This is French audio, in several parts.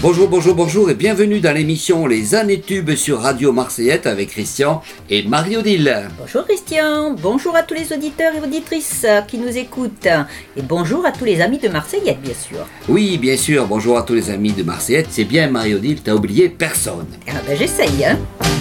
Bonjour et bienvenue dans l'émission Les Années Tubes sur Radio Marseillette avec Christian et Marie-Odile. Bonjour Christian, bonjour à tous les auditeurs et auditrices qui nous écoutent et bonjour à tous les amis de Marseillette bien sûr. Oui bien sûr, bonjour à tous les amis de Marseillette, c'est bien Marie-Odile, t'as oublié personne. Ah ben j'essaye hein.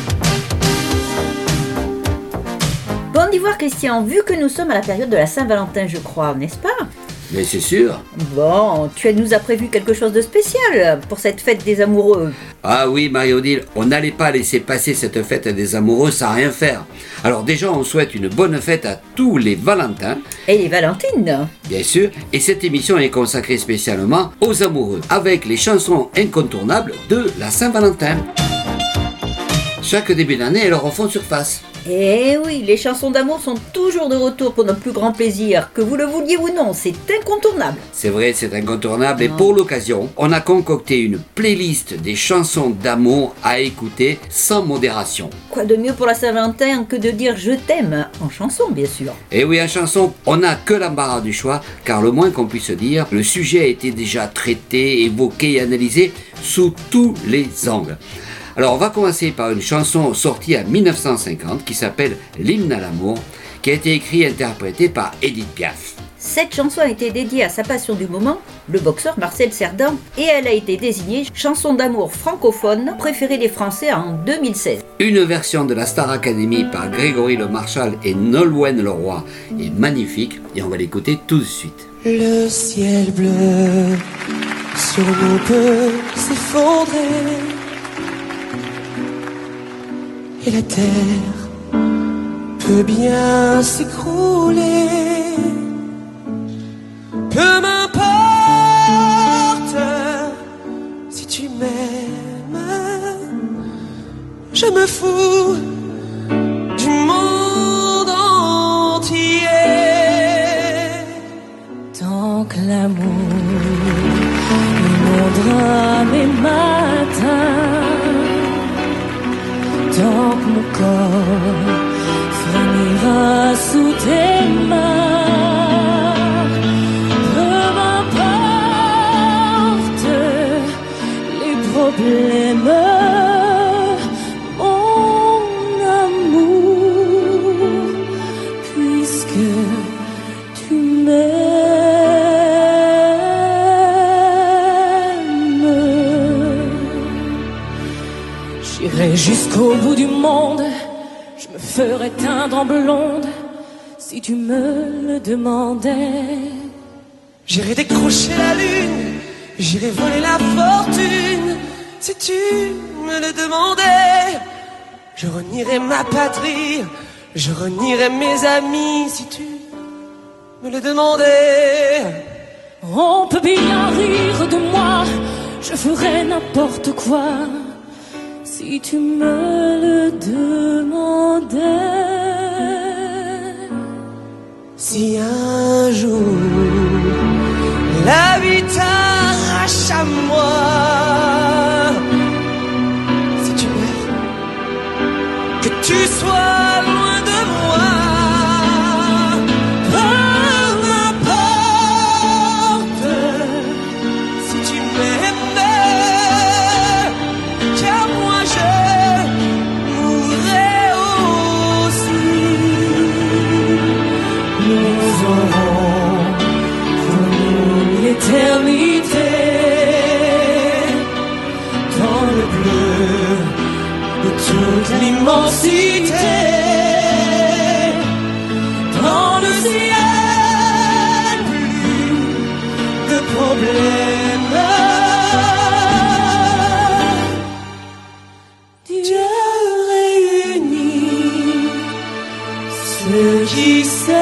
Bon d'y voir Christian, vu que nous sommes à la période de la Saint-Valentin je crois, n'est-ce pas ? Mais c'est sûr. Bon, tu nous as prévu quelque chose de spécial pour cette fête des amoureux. Ah oui Marie-Odile, on n'allait pas laisser passer cette fête des amoureux sans rien faire. Alors déjà on souhaite une bonne fête à tous les Valentins. Et les Valentines. Bien sûr, et cette émission est consacrée spécialement aux amoureux, avec les chansons incontournables de la Saint-Valentin. Chaque début d'année, elles refont surface. Eh oui, les chansons d'amour sont toujours de retour pour notre plus grand plaisir, que vous le vouliez ou non, c'est incontournable. C'est vrai, c'est incontournable et pour l'occasion, on a concocté une playlist des chansons d'amour à écouter sans modération. Quoi de mieux pour la Saint-Valentin que de dire je t'aime, en chanson bien sûr. Et oui, en chanson, on n'a que l'embarras du choix, car le moins qu'on puisse dire, le sujet a été déjà traité, évoqué et analysé sous tous les angles. Alors on va commencer par une chanson sortie en 1950 qui s'appelle L'hymne à l'amour, qui a été écrite et interprétée par Edith Piaf. Cette chanson a été dédiée à sa passion du moment, le boxeur Marcel Cerdan, et elle a été désignée chanson d'amour francophone préférée des Français en 2016. Une version de la Star Academy par Grégory Le Marchal et Nolwenn Leroy est magnifique et on va l'écouter tout de suite. Le ciel bleu sur nous peut s'effondrer et la terre peut bien s'écrouler. Peu m'importe si tu m'aimes, je me fous du monde entier. Tant que l'amour inondera mes matins, tant que mon corps frémira sous tes mains, peu m'importe les problèmes, mon amour, puisque tu m'aimes. J'irai jusqu'au bout du monde, je me ferai teindre en blonde si tu me le demandais. J'irai décrocher la lune, j'irai voler la fortune si tu me le demandais. Je renierai ma patrie, je renierai mes amis si tu me le demandais. On peut bien rire de moi, je ferai n'importe quoi si tu me le demandais. Si un jour la vie t'arrache à moi, si tu veux que tu sois loin de moi, peu m'importe si tu m'aimes, car moi je mourrai aussi. Nous aurons connu l'éternité dans le bleu de toute l'immensité, dans le ciel plus de problèmes. Dieu réunit ceux qui s'aiment.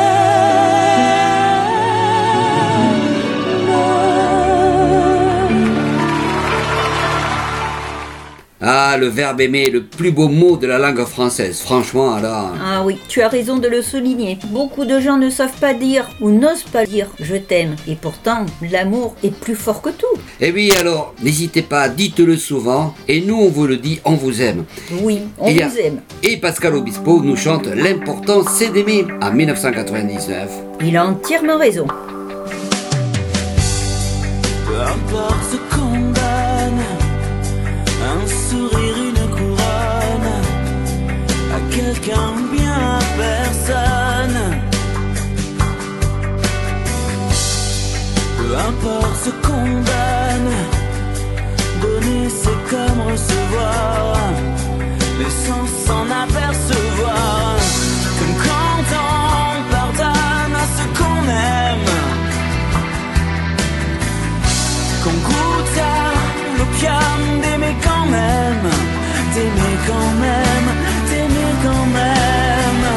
Ah, le verbe aimer est le plus beau mot de la langue française, franchement alors... Ah oui, tu as raison de le souligner. Beaucoup de gens ne savent pas dire ou n'osent pas dire « je t'aime ». Et pourtant, l'amour est plus fort que tout. Et oui alors, n'hésitez pas, dites-le souvent, et nous on vous le dit, on vous aime. Oui, on vous aime. Et Pascal Obispo nous chante « L'important c'est d'aimer » en 1999. Il a entièrement raison. Peu importe ce qu'on donne, qu'un bien à personne. Peu importe ce qu'on donne, donner c'est comme recevoir, mais sans s'en apercevoir. Comme quand on pardonne à ce qu'on aime, qu'on goûte à l'opium d'aimer quand même, d'aimer quand même, d'aimer quand même.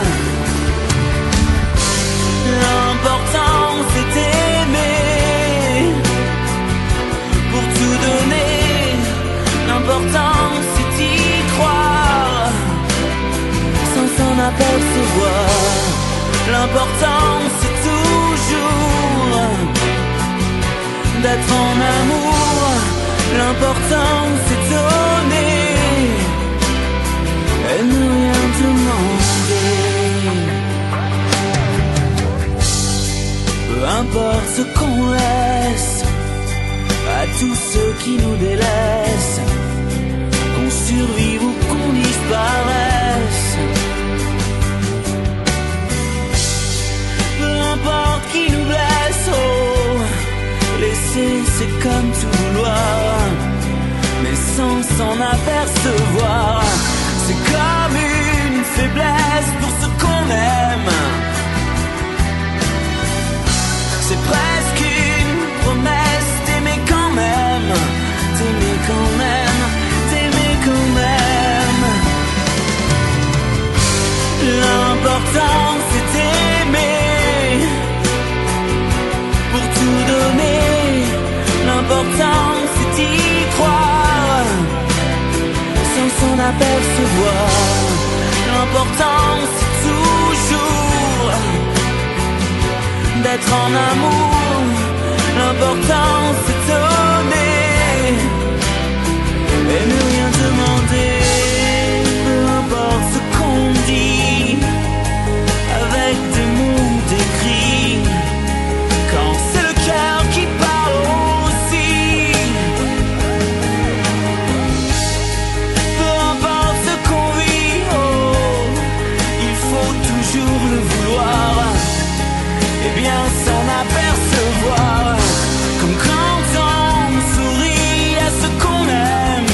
L'important c'est aimer, pour tout donner. L'important c'est y croire, sans s'en apercevoir. L'important c'est toujours d'être en amour. L'important c'est donner et ne rien demander. Peu importe ce qu'on laisse à tous ceux qui nous délaissent, qu'on survive ou qu'on disparaisse. Peu importe qui nous blesse, oh, laisser c'est comme tout vouloir, mais sans s'en apercevoir. C'est comme une faiblesse pour ce qu'on aime. C'est presque une promesse d'aimer quand même, d'aimer quand même, d'aimer quand même. L'important c'est aimer, pour tout donner. L'important c'est y croire, sans s'en apercevoir. L'important c'est toujours d'être en amour. L'important c'est donner et ne rien demander. Peu importe ce qu'on dit avec des mots décrits, quand c'est le cœur qui parle aussi. Peu importe ce qu'on vit, oh, il faut toujours le vouloir, et bien s'en apercevoir. Comme quand on sourit à ce qu'on aime,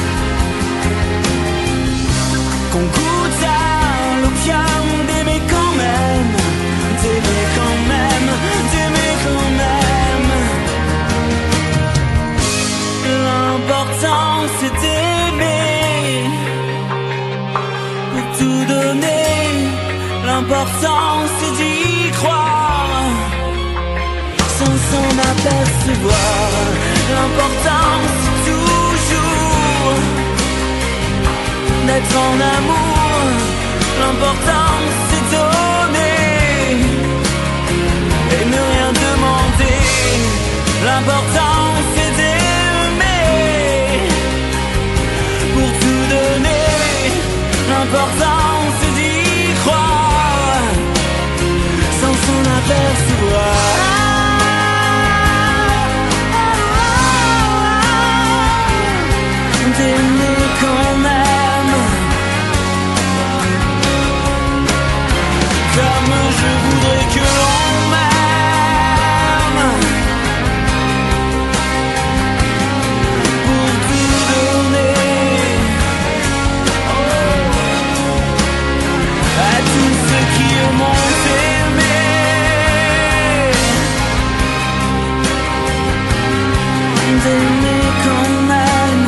qu'on goûte à l'opium d'aimer quand même, d'aimer quand même, d'aimer quand même. L'important c'est d'aimer, pour tout donner. L'important c'est d'y croire, sans s'en apercevoir. L'important c'est toujours d'être en amour. L'important c'est donner et ne rien demander. L'important c'est d'aimer, pour tout donner. L'important c'est d'y croire, sans s'en apercevoir. D'aimer quand même, comme je voudrais que l'on m'aime, pour tout donner, à tous ceux qui m'ont aimé. D'aimer quand même,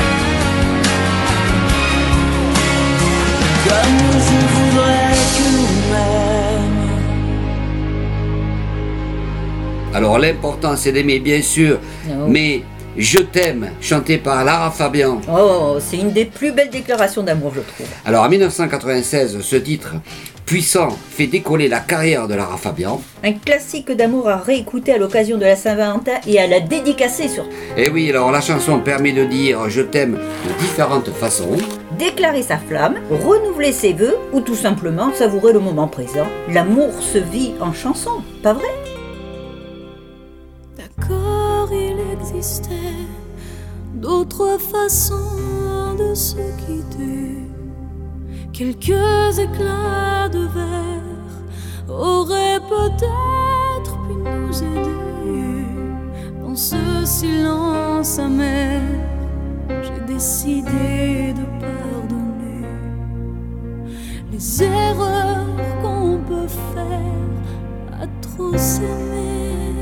comme je voudrais que l'on m'aime. Alors l'important c'est d'aimer bien sûr, Oh. mais Je t'aime, chanté par Lara Fabian. Oh, c'est une des plus belles déclarations d'amour, je trouve. Alors en 1996, ce titre puissant fait décoller la carrière de Lara Fabian. Un classique d'amour à réécouter à l'occasion de la Saint-Valentin et à la dédicacer surtout. Et oui, alors la chanson permet de dire je t'aime de différentes façons. Déclarer sa flamme, renouveler ses vœux ou tout simplement savourer le moment présent. L'amour se vit en chanson, pas vrai ? D'accord, il existait d'autres façons de se quitter Quelques éclats de verre auraient peut-être pu nous aider. Dans ce silence amer, j'ai décidé de pardonner les erreurs qu'on peut faire à trop s'aimer.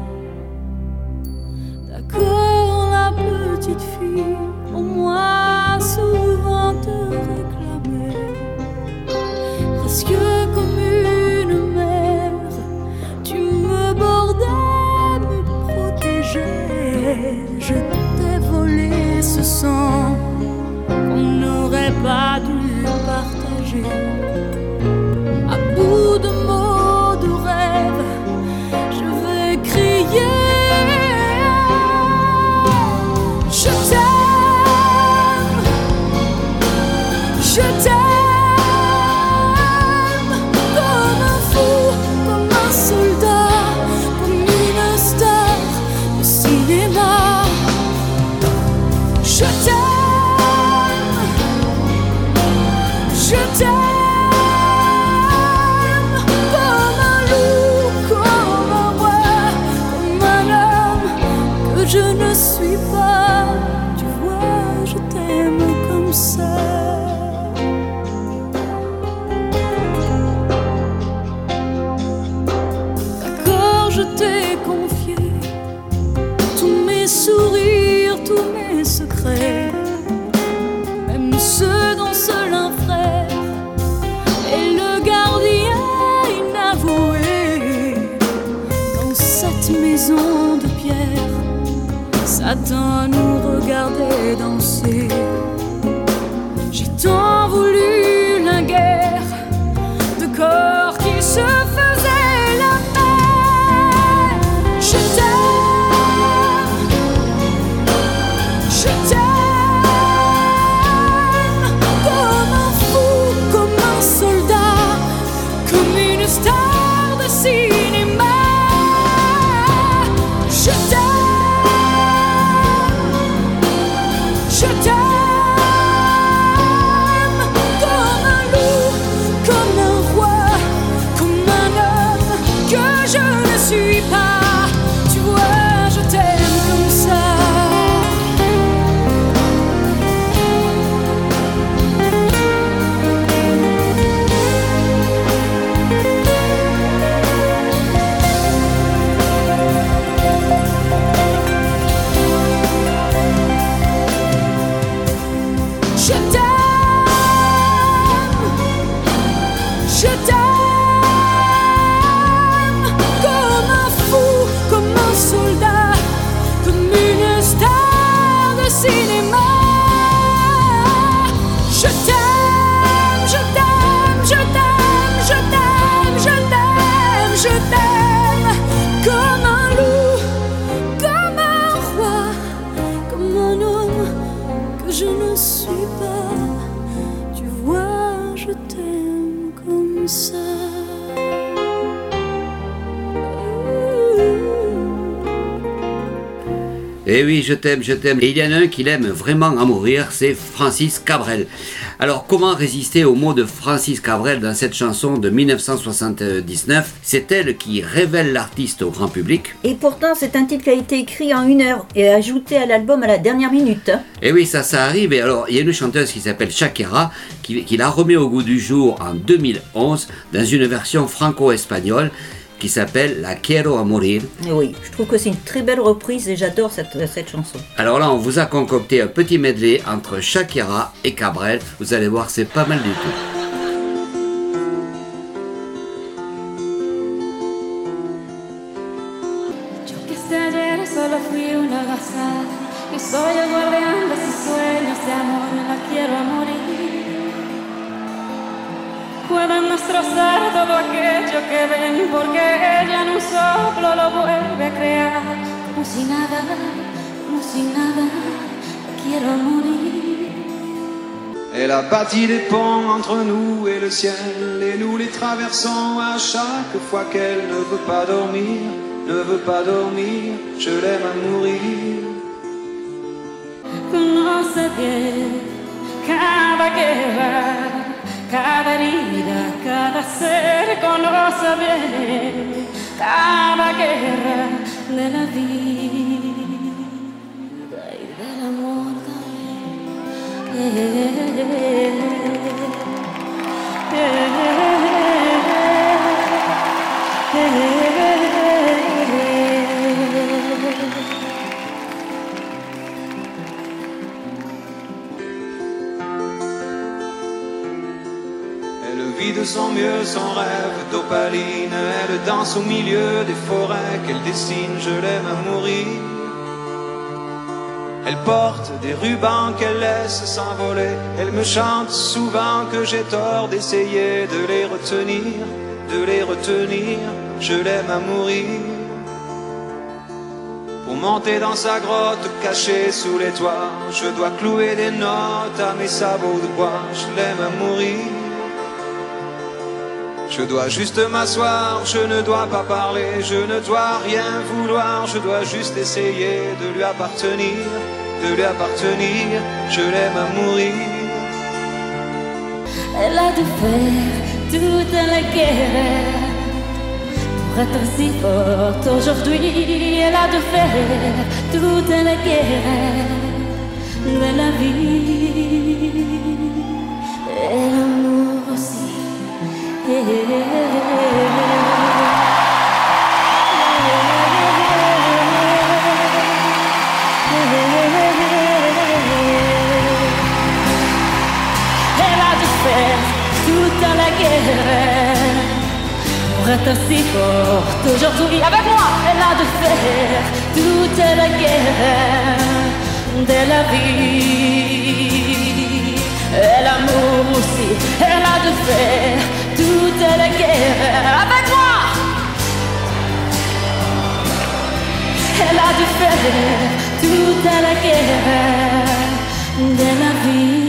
D'accord, la petite fille, au moins souvent te réclamait, presque comme une mère, tu me bordais, me protégeais. Je t'ai volé ce sang qu'on n'aurait pas dû partager. À bout de mots, de rêves, je vais crier. Je t'aime, je t'aime, comme un fou, comme un soldat, comme une star de cinéma. Je t'aime, je t'aime, comme un loup, comme un roi, comme un homme que je ne suis pas. Tu vois, je t'aime comme ça. D'accord, je t'ai confié tous mes sourires, tous mes secrets, même ceux dont seul un frère est le gardien inavoué. Dans cette maison de pierre, Satan nous regardait danser. J'ai tant voulu la guerre de corps qui se faisaient la paix. Je t'aime, je t'aime, comme un fou, comme un soldat, comme une star de cinéma. Je t'aime, je t'aime, comme un loup, comme un roi, comme un homme que je ne suis pas. Tu vois, je t'aime comme ça. Je t'aime, je t'aime, comme un fou, comme un soldat, comme une star de cinéma. Je t'aime, je t'aime, je t'aime, je t'aime, je t'aime, je t'aime, comme un loup, comme un roi, comme un homme que je ne suis pas. Tu vois, je t'aime comme ça. Eh oui, je t'aime, je t'aime. Et il y en a un qui l'aime vraiment à mourir, c'est Francis Cabrel. Alors, comment résister aux mots de Francis Cabrel dans cette chanson de 1979 ? C'est elle qui révèle l'artiste au grand public. Et pourtant, c'est un titre qui a été écrit en 1 heure et ajouté à l'album à la dernière minute. Et oui, ça arrive. Et alors, il y a une chanteuse qui s'appelle Shakira, qui l'a remis au goût du jour en 2011 dans une version franco-espagnole qui s'appelle La Quiero a Morir. Et oui, je trouve que c'est une très belle reprise et j'adore cette chanson. Alors là, on vous a concocté un petit medley entre Shakira et Cabrel. Vous allez voir, c'est pas mal du tout. Yo que hasta ayer solo fui una gazada, que soy el guardián de sus sueños de amor, la quiero a morir. Pueden destrozar todo aquello que ven, porque ella en un soplo lo vuelve a crear. Como si nada, la quiero a morir. Elle a bâti des ponts entre nous et le ciel, et nous les traversons à chaque fois qu'elle ne veut pas dormir, je l'aime à mourir. Conoce bien cada guerra, cada herida, cada ser conoce bien cada guerra de la vida y del amor Elle vit de son mieux son rêve d'opaline. Elle danse au milieu des forêts qu'elle dessine. Je l'aime à mourir. Elle porte des rubans qu'elle laisse s'envoler. Elle me chante souvent que j'ai tort d'essayer de les retenir, de les retenir. Je l'aime à mourir. Pour monter dans sa grotte cachée sous les toits, je dois clouer des notes à mes sabots de bois. Je l'aime à mourir. Je dois juste m'asseoir, je ne dois pas parler, je ne dois rien vouloir, je dois juste essayer de lui appartenir, de lui appartenir, je l'aime à mourir. Elle a dû faire toute la guerre pour être si forte aujourd'hui. Elle a dû faire toute la guerre de la vie et l'amour aussi. Toute la guerre pour être si forte aujourd'hui. Avec moi, elle a dû faire toute la guerre de la vie et l'amour aussi. Elle a dû faire toute la guerre. Avec moi, elle a dû faire toute la guerre de la vie.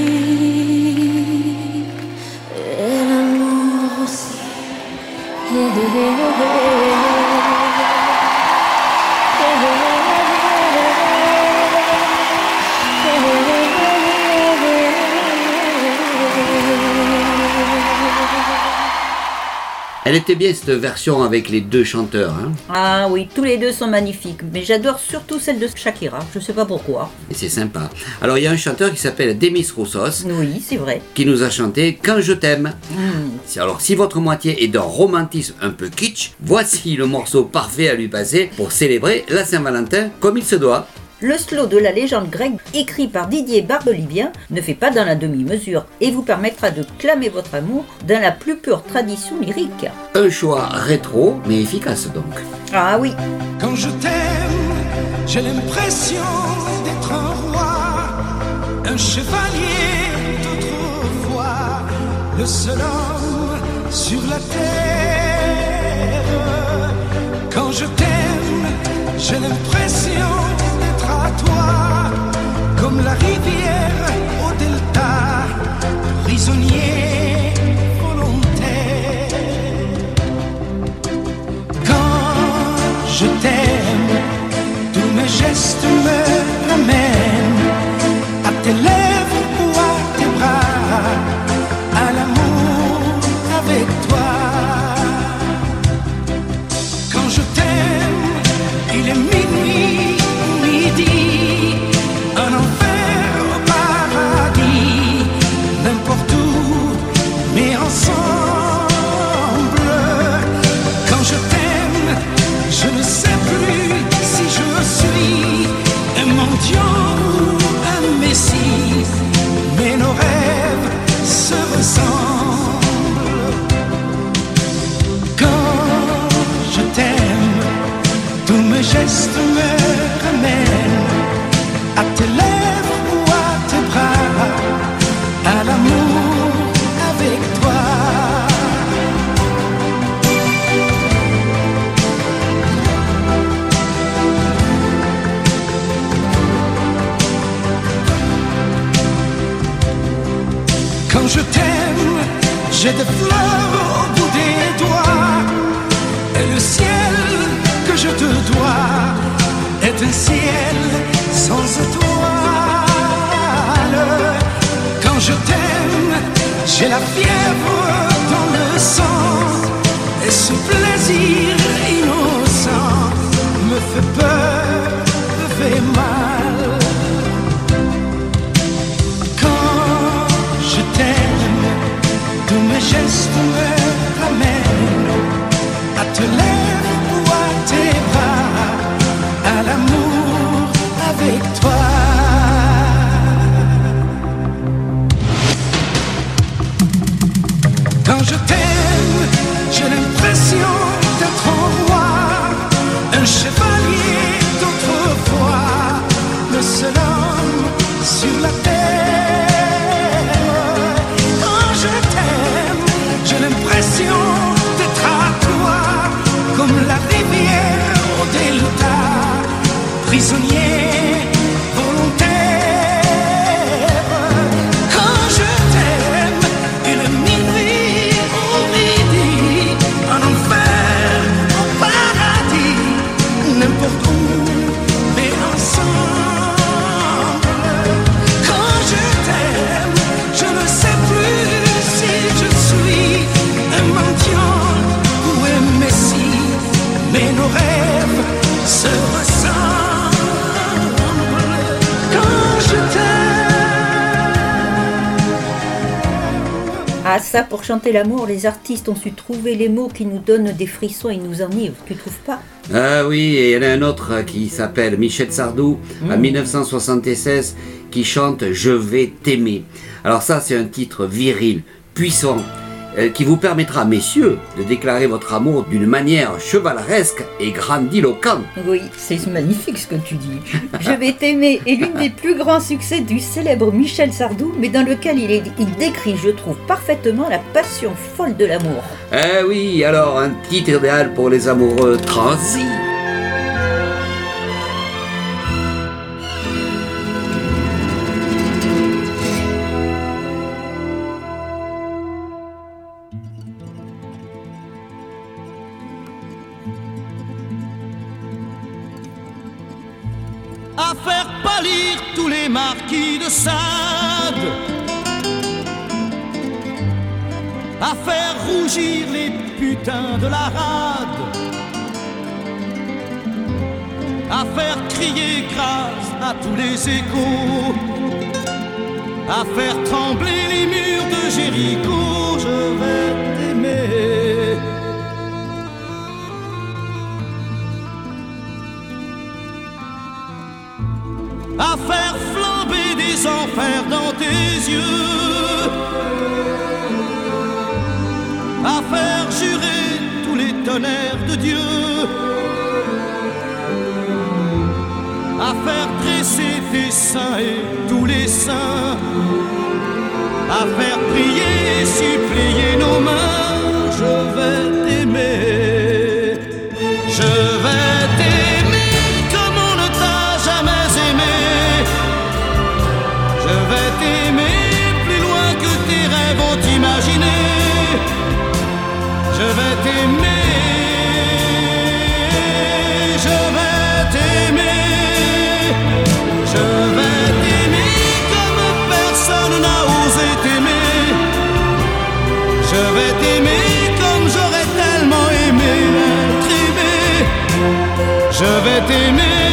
Elle était bien cette version avec les deux chanteurs. Hein, Ah oui, tous les deux sont magnifiques, mais j'adore surtout celle de Shakira, je sais pas pourquoi. et c'est sympa. Alors il y a un chanteur qui s'appelle Demis Roussos Oui, c'est vrai. qui nous a chanté Quand je t'aime. Alors si votre moitié est d'un romantisme un peu kitsch, voici le morceau parfait à lui passer pour célébrer la Saint-Valentin comme il se doit. Le slow de la légende grecque, écrit par Didier Barbelivien, ne fait pas dans la demi-mesure et vous permettra de clamer votre amour dans la plus pure tradition lyrique. Un choix rétro mais efficace donc. Ah oui, Quand je t'aime, j'ai l'impression d'être un roi, un chevalier d'autrefois, le seul homme sur la terre. Quand je t'aime, j'ai l'impression d'être à toi, comme la rivière au delta, prisonnier volontaire. Quand je t'aime, tous mes gestes me ramènent à tes lèvres ou à tes bras, à l'amour avec toi. Quand je t'aime, il est minuit, midi, un enfer au paradis, n'importe où, mais ensemble. Quand je t'aime, je ne sais plus si je suis un mendiant ou un messie, mais nos rêves se ressemblent. Quand je t'aime, tous mes gestes me ramènent à tes lèvres ou à tes bras, à l'amour avec toi. Quand je t'aime, j'ai des fleurs au bout des doigts, et le ciel que je te dois est un ciel sans étoiles. Quand je t'aime, J'ai la fièvre dans le sang et ce plaisir innocent me fait peur, me fait mal. Quand je t'aime, tous mes gestes me ramènent à tes lèvres ou à tes bras, à l'amour avec toi. Quand je t'aime, j'ai l'impression d'être un roi, un chevalier d'autrefois, le seul homme sur la terre. Quand je t'aime, j'ai l'impression d'être à toi, comme la rivière au delta, prisonnier volontaire. Quand je t'aime, il est minuit au midi, en enfer, au paradis, n'importe où, mais ensemble. Quand je t'aime, je ne sais plus si je suis un mendiant ou un messie, mais nos rêves se ressemblent. Quand je t'aime. Ah ça, pour chanter l'amour, les artistes ont su trouver les mots qui nous donnent des frissons et nous enivrent, tu trouves pas? Ah oui, et il y en a un autre qui s'appelle Michel Sardou, en 1976, qui chante « Je vais t'aimer ». Alors ça, c'est un titre viril, puissant, qui vous permettra, messieurs, de déclarer votre amour d'une manière chevaleresque et grandiloquente. Oui, c'est magnifique ce que tu dis. Je vais t'aimer est l'une des plus grands succès du célèbre Michel Sardou, mais dans lequel il décrit, je trouve, parfaitement la passion folle de l'amour. Eh oui, alors un titre idéal pour les amoureux transis. À faire pâlir tous les marquis de Sade, à faire rougir les putains de la rade, à faire crier grâce à tous les échos, à faire trembler les murs de Jéricho. Je vais t'aimer. À faire flamber des enfers dans tes yeux, à faire jurer tous les tonnerres de Dieu, à faire dresser tes seins et tous les saints, à faire prier et supplier nos mains. Je vais t'aimer, je vais t'aimer comme on ne t'a jamais aimé. Je vais t'aimer plus loin que tes rêves ont imaginé. Je vais t'aimer, je vais t'aimer, je vais t'aimer comme personne n'a osé t'aimer. Je vais t'aimer comme j'aurais tellement aimé être aimé. Je vais t'aimer,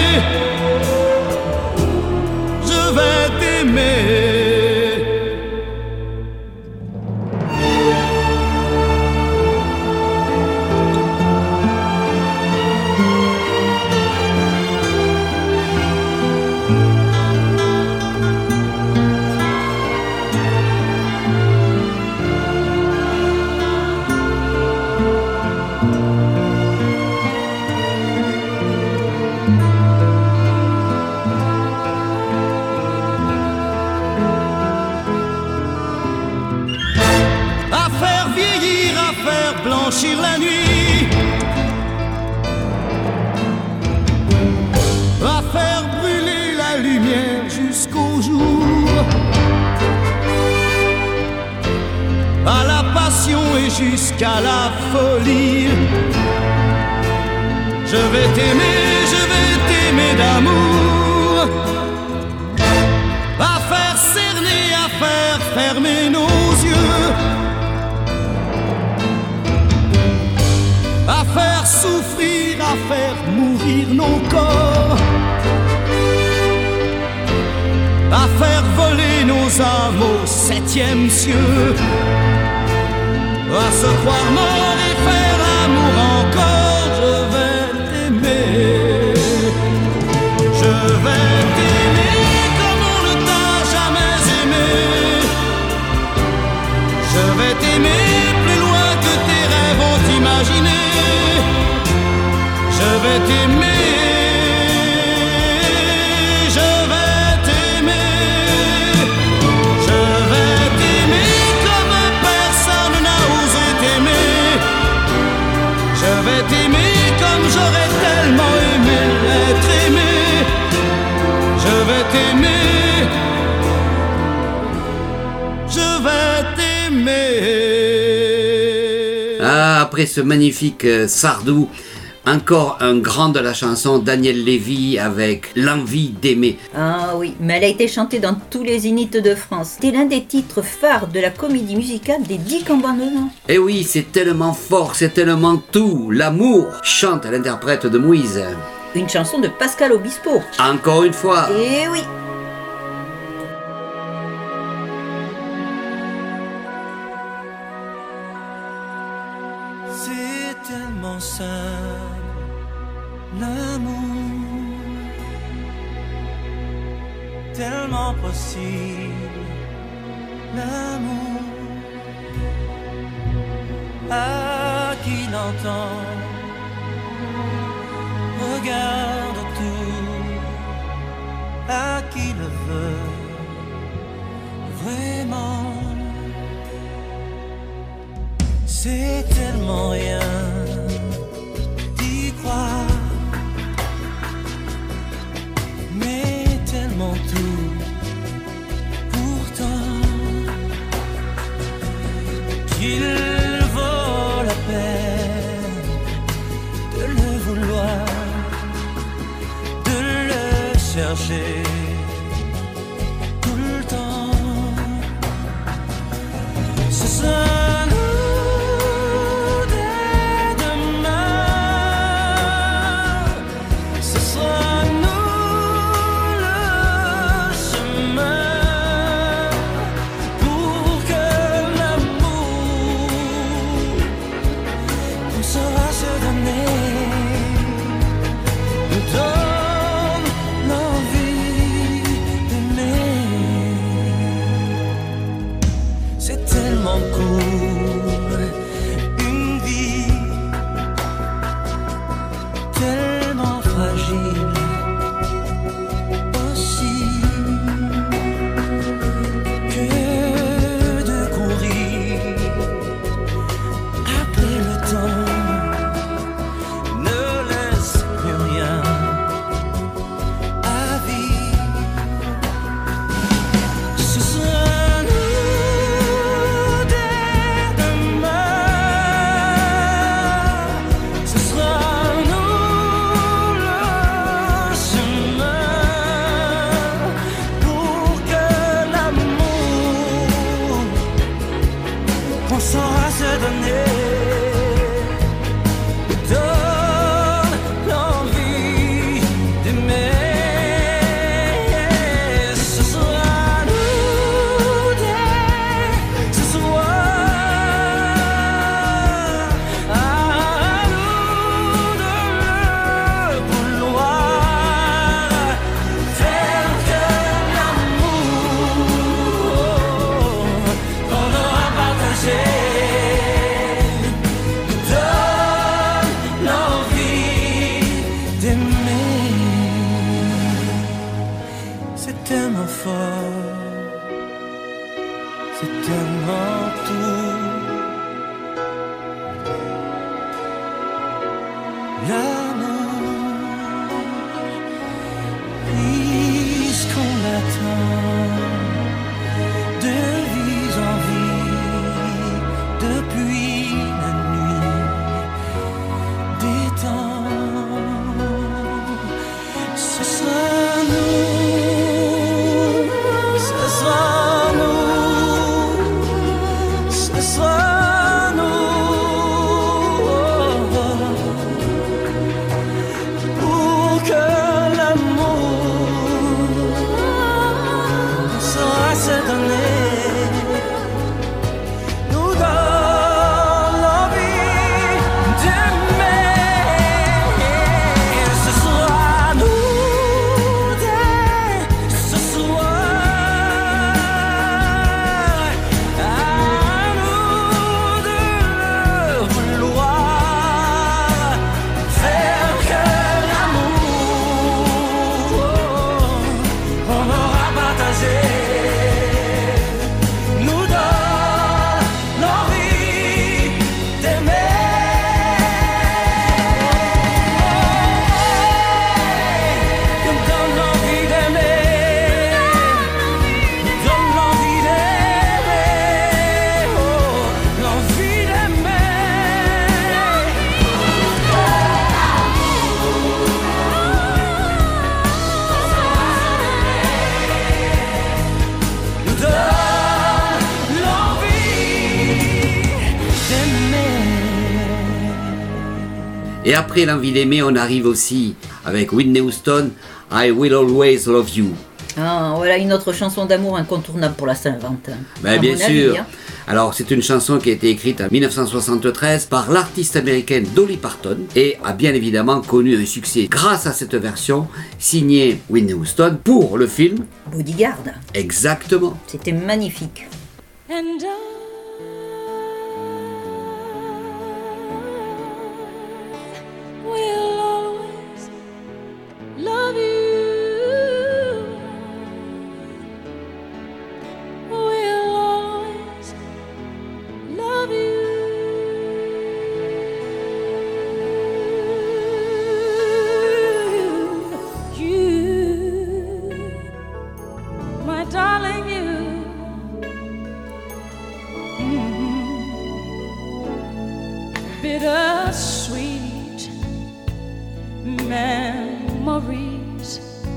je vais t'aimer. Blanchir la nuit, à faire brûler la lumière jusqu'au jour, à la passion et jusqu'à la folie. Je vais t'aimer d'amour, à faire cerner, à faire fermer nos yeux, faire souffrir, à faire mourir nos corps, à faire voler nos âmes au 7e cieux, à se croire mort et faire l'amour encore. Je vais t'aimer, je vais t'aimer comme on ne t'a jamais aimé. Je vais t'aimer plus loin que tes rêves ont imaginé. Je vais t'aimer, je vais t'aimer, je vais t'aimer comme personne n'a osé t'aimer. Je vais t'aimer comme j'aurais tellement aimé être aimé. Je vais t'aimer, je vais t'aimer. Ah, après ce magnifique Sardou, encore un grand de la chanson, Daniel Lévy avec L'envie d'aimer. Ah oui, mais elle a été chantée dans tous les zéniths de France. C'est l'un des titres phares de la comédie musicale des 10 Commandements. Et oui, c'est tellement fort, c'est tellement tout. L'amour, chante l'interprète de Moïse. Une chanson de Pascal Obispo. Encore une fois. Eh oui. C'est tellement simple, l'amour, tellement possible, l'amour, à qui l'entend, regarde tout, à qui le veut, vraiment. C'est tellement rien d'y croire, mais tellement tout pourtant qu'il vaut la peine de le vouloir, de le chercher tout le temps. Ce sera Et après l'envie d'aimer, on arrive aussi avec Whitney Houston, I Will Always Love You. Ah, voilà une autre chanson d'amour incontournable pour la Saint-Valentin. Ben, bien sûr. Alors, c'est une chanson qui a été écrite en 1973 par l'artiste américaine Dolly Parton et a bien évidemment connu un succès grâce à cette version signée Whitney Houston pour le film Bodyguard. Exactement. C'était magnifique. And I will always love you. Will always love you. You, my darling, you. Bittersweet memories.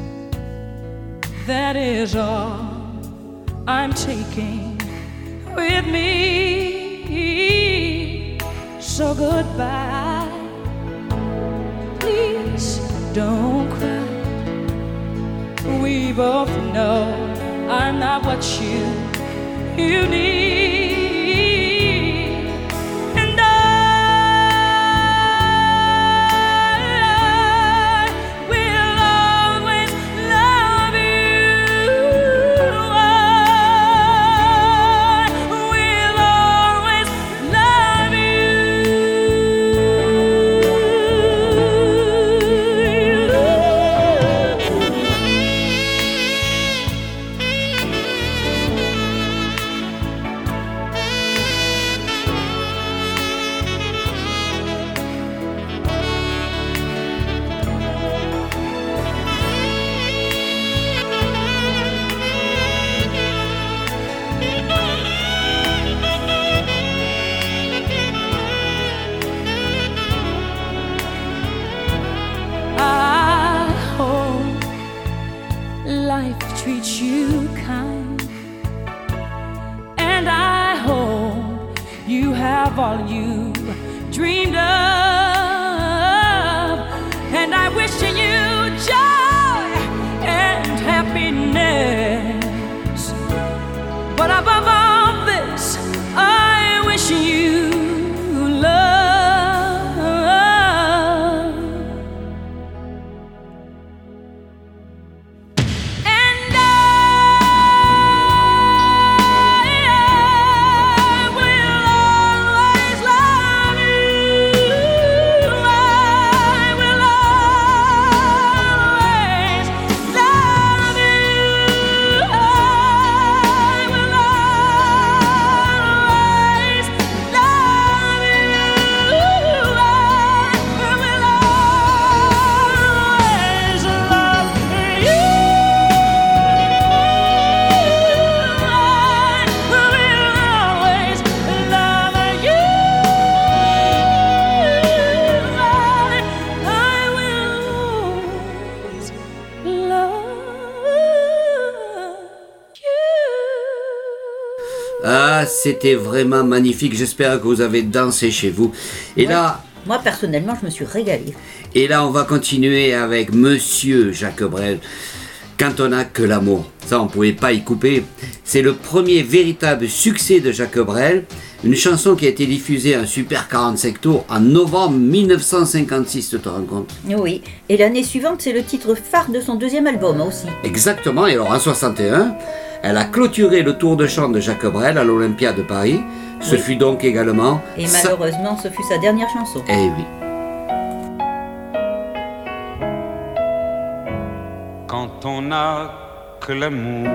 That is all I'm taking with me. So goodbye. Please don't cry. We both know I'm not what you need. Treat you kind, and I hope you have all you dreamed of, and I wish you joy and happiness, but above all this I wish you love. Ah, c'était vraiment magnifique. J'espère que vous avez dansé chez vous. Et là, moi personnellement, je me suis régalée. Et là, on va continuer avec Monsieur Jacques Brel. Quand on n'a que l'amour. Ça, on ne pouvait pas y couper. C'est le premier véritable succès de Jacques Brel. Une chanson qui a été diffusée en Super 45 tours en novembre 1956, tu te rends compte? Oui, et l'année suivante, c'est le titre phare de son deuxième album aussi. Exactement, et alors en 61, elle a clôturé le tour de chant de Jacques Brel à l'Olympia de Paris. Ce fut donc également... Et malheureusement, ce fut sa dernière chanson. Eh oui. Quand on n'a que l'amour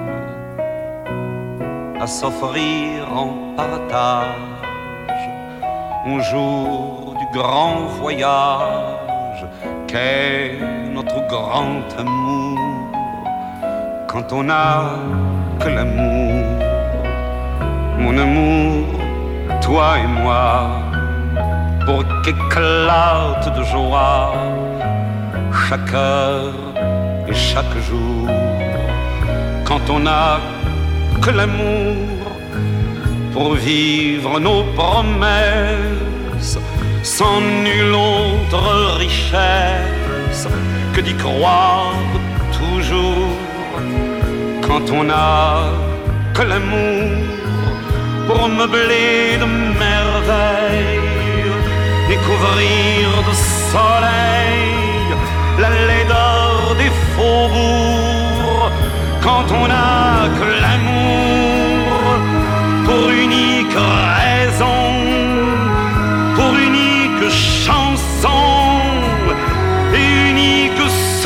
à s'offrir en partage, un jour du grand voyage qu'est notre grand amour. Quand on n'a que l'amour, mon amour, toi et moi, pour qu'éclate de joie chaque heure et chaque jour. Quand on n'a que l'amour pour vivre nos promesses sans nulle autre richesse que d'y croire toujours. Quand on n'a que l'amour pour meubler de merveilles, découvrir de soleil la laideur des faubourgs. Quand on n'a que l'amour pour unique raison, pour unique chanson et unique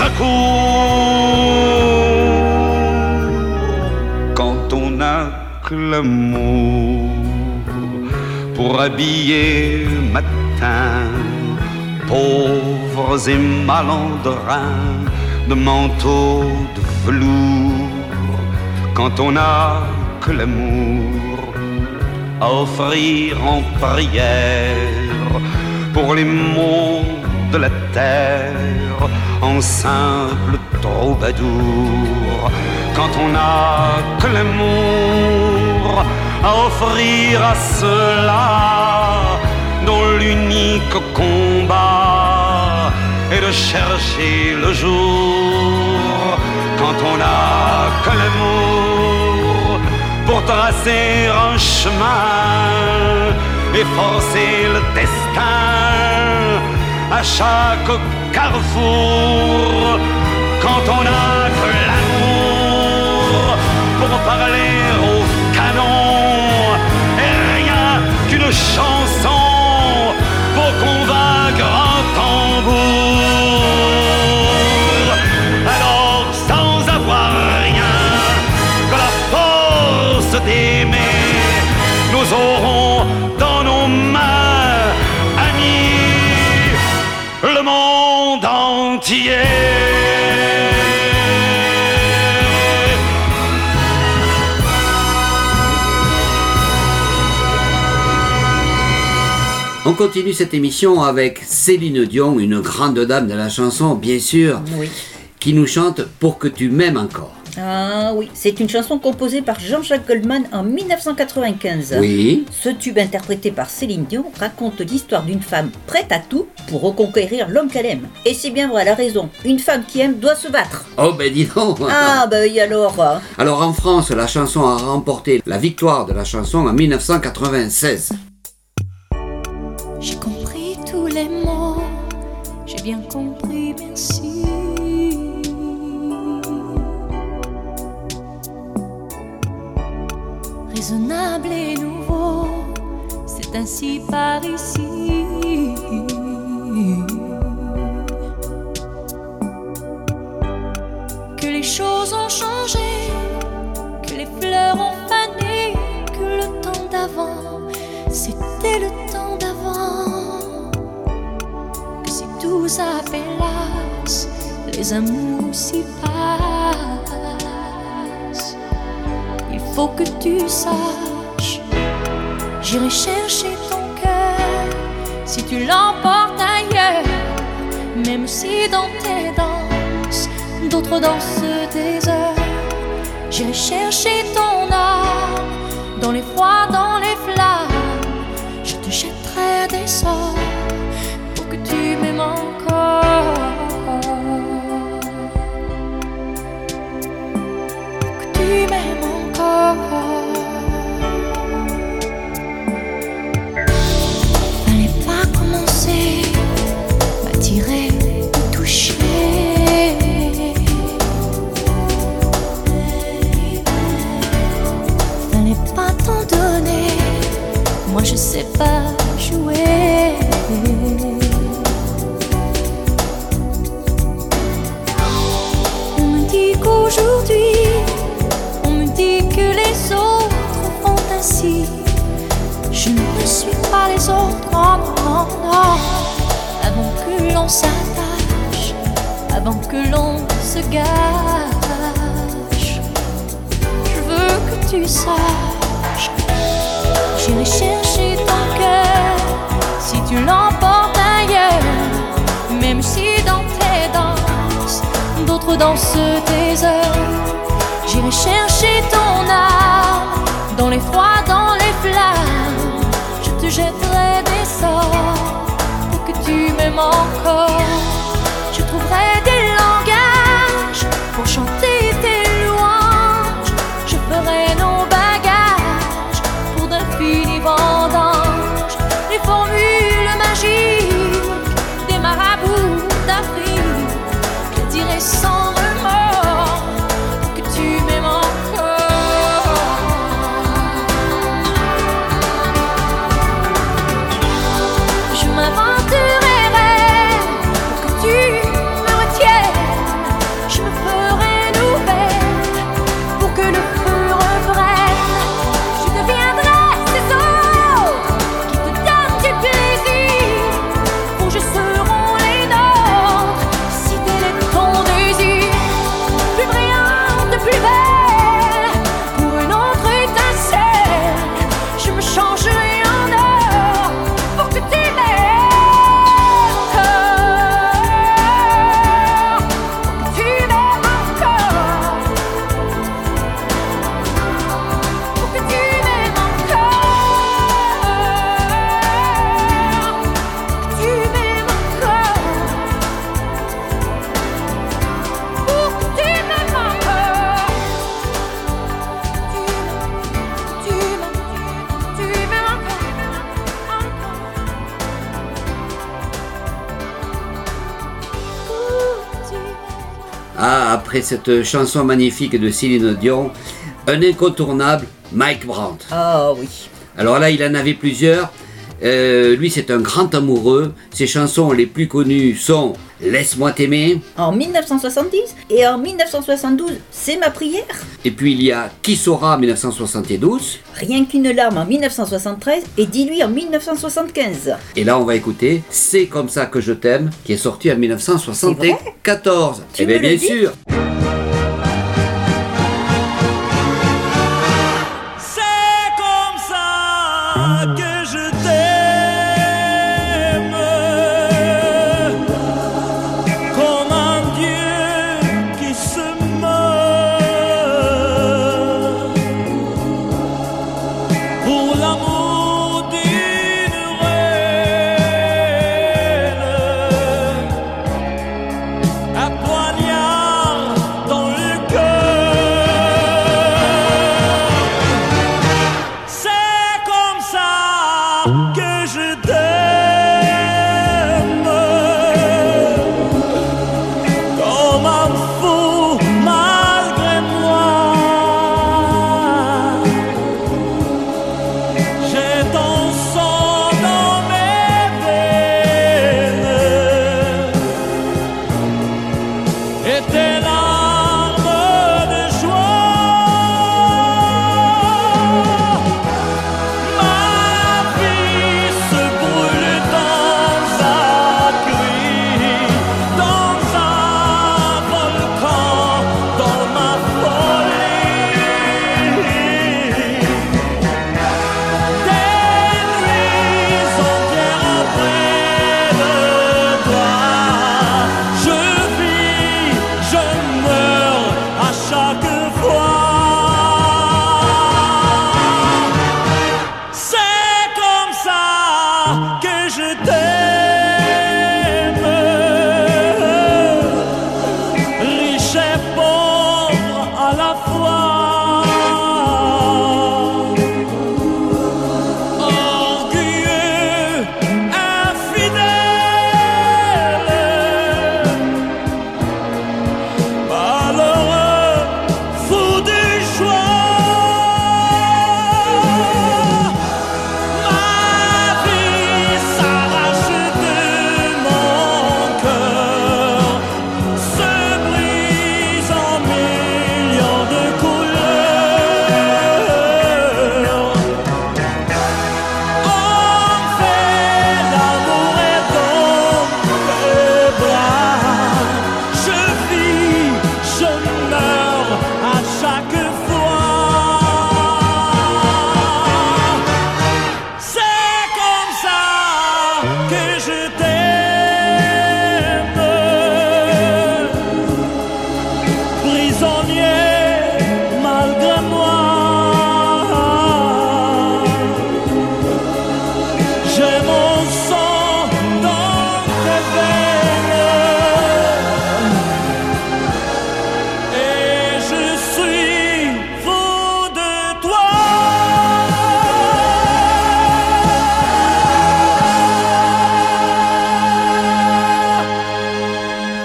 secours. Quand on n'a que l'amour pour habiller matin pauvres et malandrins de manteaux de velours. Quand on n'a que l'amour à offrir en prière pour les maux de la terre en simple troubadour. Quand on n'a que l'amour à offrir à ceux-là dont l'unique combat est de chercher le jour. Quand on n'a que l'amour pour tracer un chemin et forcer le destin à chaque carrefour. Quand on n'a que l'amour pour parler au canon et rien qu'une chanson pour convaincre un tambour. Alors sans avoir rien que la force d'aimer, nous aurons dans nos mains, amis, le monde entier. On continue cette émission avec Céline Dion, une grande dame de la chanson, bien sûr, Oui. qui nous chante Pour que tu m'aimes encore. Ah oui, c'est une chanson composée par Jean-Jacques Goldman en 1995. Oui. Ce tube interprété par Céline Dion raconte l'histoire d'une femme prête à tout pour reconquérir l'homme qu'elle aime. Et c'est bien vrai, elle a raison. Une femme qui aime doit se battre. Oh ben dis donc. Ah ben oui alors. Alors en France, la chanson a remporté la victoire de la chanson en 1996. J'ai compris tous les mots, j'ai bien compris, merci. Raisonnable et nouveau, c'est ainsi par ici. Que les choses ont changé, que les fleurs ont fané, que le temps d'avant, c'était le temps d'avant. Que si tout s'appelasse, les amours s'y passent. Il faut que tu saches, j'irai chercher ton cœur si tu l'emportes ailleurs. Même si dans tes danses, d'autres dansent des heures. J'irai chercher ton âme dans les froids, dans les flammes. Je te jetterai des sorts pour que tu m'aimes encore. Pour que tu m'aimes encore. Fallait pas commencer, m'attirer, me toucher. Fallait pas t'en donner, moi je sais pas jouer. On me dit qu'aujourd'hui, on me dit que les autres font ainsi. Je ne suis pas les autres, non, non, non. Avant que l'on s'attache, avant que l'on se gâche, je veux que tu saches, j'irai chercher ton cœur si tu l'emportes ailleurs. Même si dans tes danses, d'autres dansent tes heures. J'irai chercher ton âme dans les froids, dans les flammes. Je te jetterai des sorts m'aimes encore. Je trouverai des langages pour chanter tes louanges. Je ferai nos bagages pour d'infinis vendanges. Les formules magiques des marabouts d'Afrique. Je dirai sans remords que tu m'aimes encore. Je m'inventerai rêve pour que tu me retiennes. Je me ferai nouvelle pour que le feu reprenne. Je deviendrai ces autres qui te donnent du plaisir. Pour je seront les nôtres si tel est ton désir. Plus brillante, plus belle, pour une autre étincelle. Je me changerai en or pour que tu m'aimes encore. Pour que tu m'aimes encore. Pour que tu m'aimes encore. Que tu m'aimes encore. Pour que tu m'aimes encore. Tu m'aimes encore. Ah, après cette chanson magnifique de Céline Dion, un incontournable, Mike Brandt. Ah oui. Alors là, il en avait plusieurs. Lui, c'est un grand amoureux. Ses chansons les plus connues sont Laisse-moi t'aimer. En 1970 et en 1972, c'est ma prière. Et puis il y a Qui saura en 1972. Rien qu'une larme en 1973 et Dis-lui en 1975. Et là, on va écouter C'est comme ça que je t'aime, qui est sorti en 1974. Tu Eh bien, me le bien dis sûr. C'est comme ça que je t'aime, comme un Dieu qui se meurt pour l'amour d'une reine, un poignard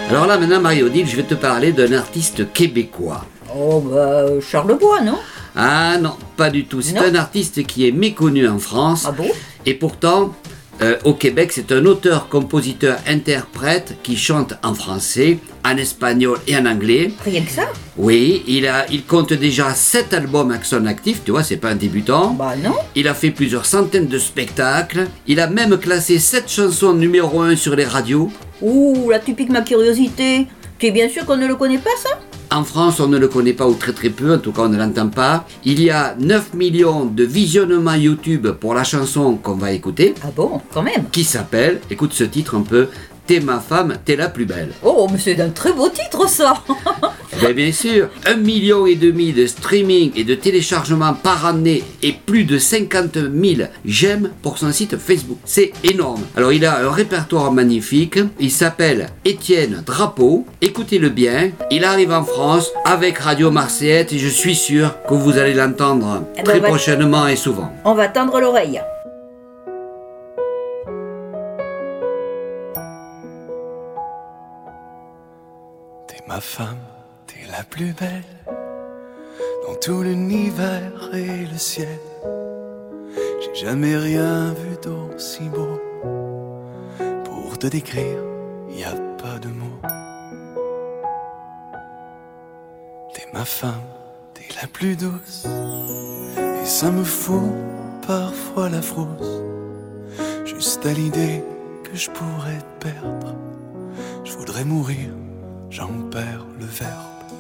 Alors là, maintenant, Marie-Odile, je vais te parler d'un artiste québécois. Oh, bah, Charlebois, non? Ah non, pas du tout. C'est Non. un artiste qui est méconnu en France. Ah bon? Et pourtant, au Québec, c'est un auteur, compositeur, interprète qui chante en français, en espagnol et en anglais. Rien que ça? Oui, il compte déjà 7 albums avec son actif, tu vois, c'est pas un débutant. Bah non. Il a fait plusieurs centaines de spectacles. Il a même classé 7 chansons numéro 1 sur les radios. Ouh, là tu piques ma curiosité. Tu es bien sûr qu'on ne le connaît pas, ça? En France, on ne le connaît pas ou très très peu, en tout cas on ne l'entend pas. Il y a 9 millions de visionnements YouTube pour la chanson qu'on va écouter, Ah bon, quand même. qui s'appelle, écoute ce titre un peu, T'es ma femme, t'es la plus belle. Oh, mais c'est un très beau titre, ça. Bien sûr, 1,5 million de streaming et de téléchargements par année et plus de 50 000 j'aime pour son site Facebook. C'est énorme. Alors il a un répertoire magnifique, il s'appelle Étienne Drapeau, écoutez-le bien, il arrive en France avec Radio Marseillette et je suis sûr que vous allez l'entendre Eh ben, très on va- prochainement et souvent. On va tendre l'oreille. T'es ma femme, t'es la plus belle dans tout l'univers et le ciel. J'ai jamais rien vu d'aussi beau. Pour te décrire, y a pas de mots. T'es ma femme, t'es la plus douce. Et ça me fout parfois la frousse. Juste à l'idée que je pourrais te perdre. Je voudrais mourir, j'en perds le verbe.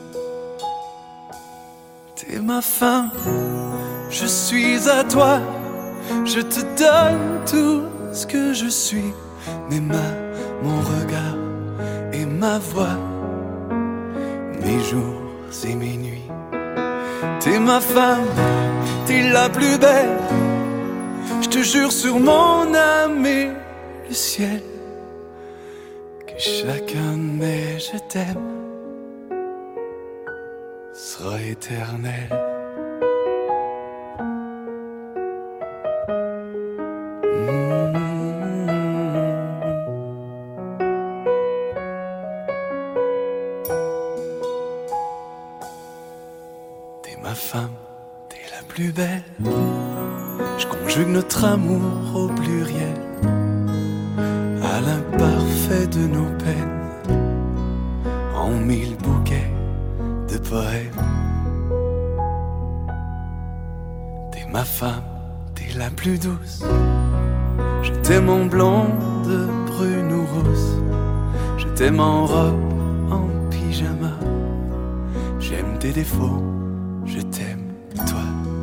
T'es ma femme, je suis à toi. Je te donne tout ce que je suis. Mes mains, mon regard et ma voix. Mes jours et mes nuits. T'es ma femme, t'es la plus belle. Je te jure sur mon âme et le ciel que chacun de mes je t'aime sera éternel. T'es ma femme, t'es la plus belle. Je conjugue notre amour au pluriel, à l'imparfait de nos peines, en 1000 bouquets de poèmes. T'es ma femme, t'es la plus douce. Je t'aime en blonde, brune ou rousse. Je t'aime en robe, en pyjama. J'aime tes défauts, je t'aime toi.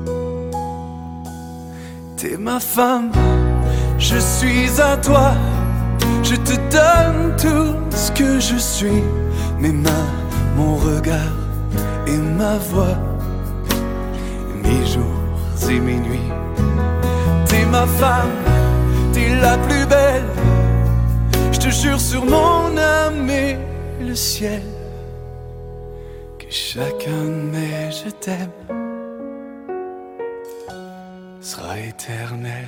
T'es ma femme, je suis à toi. Je te donne tout ce que je suis. Mes mains, mon regard et ma voix. Mes jours et mes nuits. T'es ma femme, t'es la plus belle. Je te jure sur mon âme et le ciel que chacun de mes je t'aime sera éternel.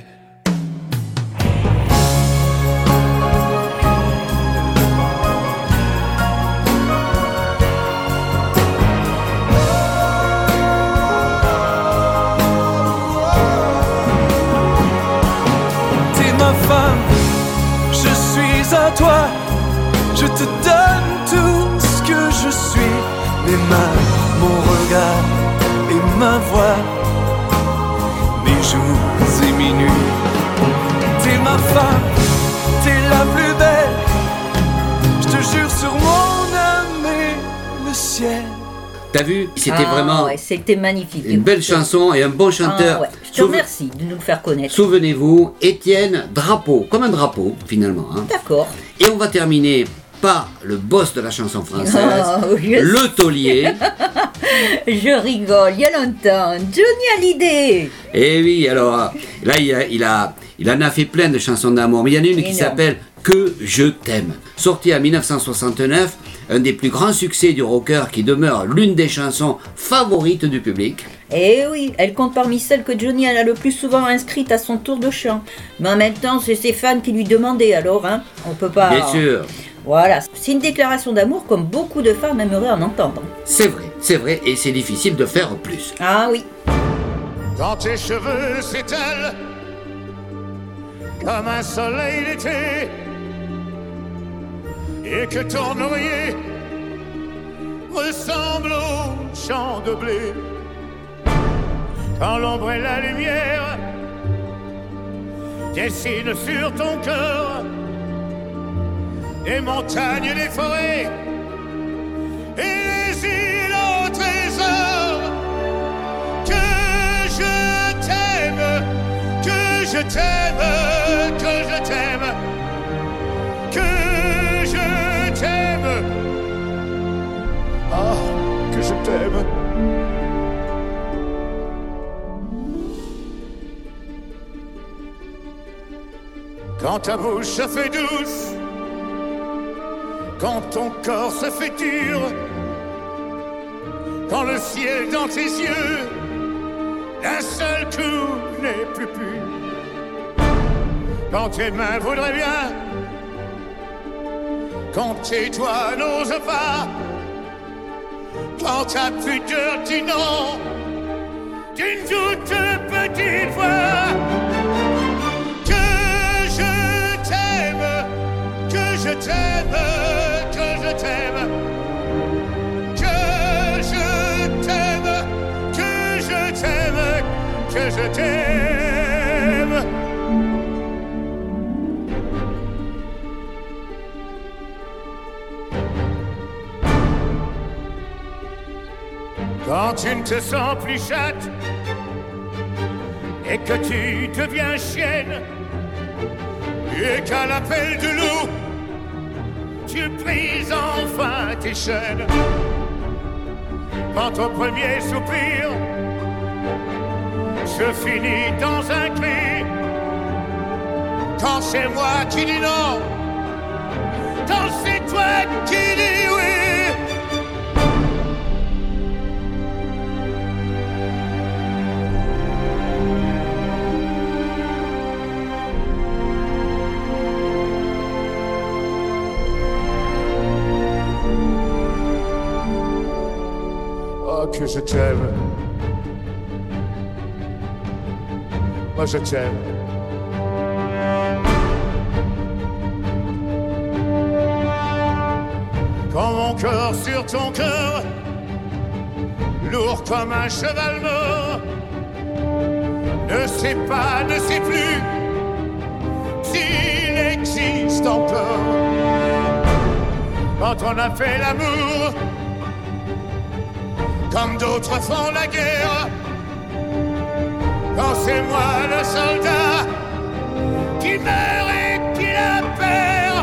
T'es ma femme, je suis à toi. Je te donne tout ce que je suis. Mes mains, mon regard et ma voix. Mes jours et mes nuits. T'es ma femme, t'es la plus belle. Je te jure sur mon âme et le ciel. T'as vu, c'était vraiment Ouais, c'était magnifique. une belle chanson et un bon chanteur. Ouais. Je te remercie de nous le faire connaître. Souvenez-vous, Étienne Drapeau, comme un drapeau finalement. Hein. D'accord. Et on va terminer par le boss de la chanson française, oui, le taulier. Je rigole, il y a longtemps. Johnny Hallyday. Et oui, alors là, il en a fait plein de chansons d'amour, mais il y en a une qui Énorme. s'appelle Que je t'aime. Sortie en 1969, un des plus grands succès du rocker qui demeure l'une des chansons favorites du public. Eh oui, elle compte parmi celles que Johnny a le plus souvent inscrites à son tour de chant. Mais en même temps, c'est ses fans qui lui demandaient, alors, hein. On peut pas... Bien sûr. Voilà, c'est une déclaration d'amour comme beaucoup de femmes aimeraient en entendre. C'est vrai, et c'est difficile de faire plus. Ah oui. Quand tes cheveux s'étalent comme un soleil d'été et que ton oreiller ressemble au champ de blé, quand l'ombre et la lumière dessinent sur ton cœur des montagnes et des forêts et les îles au trésor, que je t'aime, que je t'aime, que je t'aime, que je t'aime, ah, que je t'aime. Quand ta bouche se fait douce, quand ton corps se fait dur, quand le ciel dans tes yeux d'un seul coup n'est plus pur, quand tes mains voudraient bien, quand tes doigts n'osent pas, quand ta pudeur dit non d'une toute petite voix, que je t'aime, que je t'aime, que je t'aime, que je t'aime, que je t'aime, que je t'aime. Quand tu ne te sens plus chatte et que tu deviens chienne et qu'à l'appel du loup tu brises enfin tes chaînes, quand ton premier soupir se finit dans un cri, quand c'est moi qui dis non, quand c'est toi qui dis oui, que je t'aime, moi je t'aime. Quand mon cœur sur ton cœur, lourd comme un cheval mort, ne sait pas, ne sait plus s'il existe encore. Quand on a fait l'amour comme d'autres font la guerre, quand c'est moi le soldat qui meurt et qui la perd,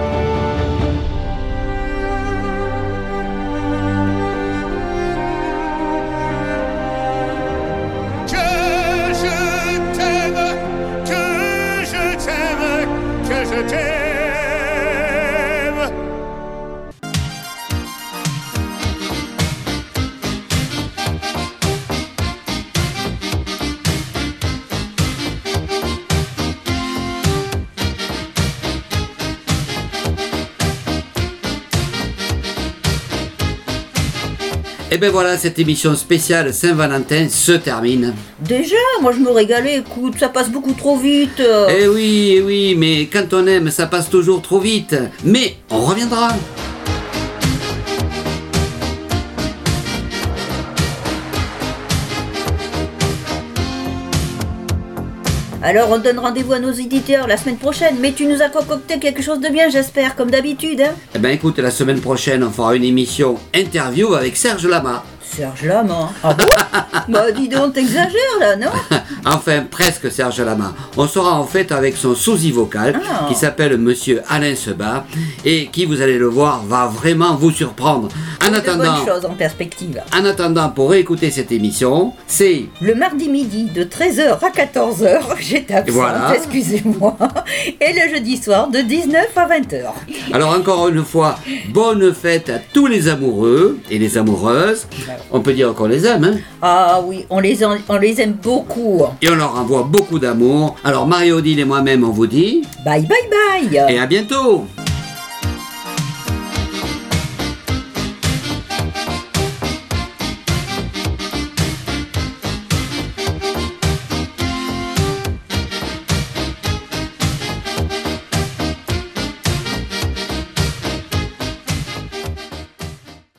que je t'aime, que je t'aime, que je t'aime. Et ben voilà, cette émission spéciale Saint-Valentin se termine. Déjà, moi je me régalais, écoute, ça passe beaucoup trop vite. Eh oui, mais quand on aime, ça passe toujours trop vite. Mais on reviendra. Alors on donne rendez-vous à nos éditeurs la semaine prochaine, mais tu nous as concocté quelque chose de bien, j'espère, comme d'habitude, hein. Eh ben écoute, la semaine prochaine, on fera une émission interview avec Serge Lama. Serge Lama. Ah bon? Bah dis donc, t'exagères là, non? Enfin, presque Serge Lama. On sera en fait avec son sosie vocal qui s'appelle Monsieur Alain Sebat et qui, vous allez le voir, va vraiment vous surprendre. En attendant, bonnes choses en perspective. En attendant, pour réécouter cette émission, c'est le mardi midi de 13h à 14h, j'étais absente, voilà. Excusez-moi, et le jeudi soir de 19 à 20h. Alors encore une fois, bonne fête à tous les amoureux et les amoureuses. On peut dire qu'on les aime, hein? Ah oui, on les aime beaucoup. Et on leur envoie beaucoup d'amour. Alors Marie-Odile et moi-même, on vous dit... Bye bye bye. Et à bientôt.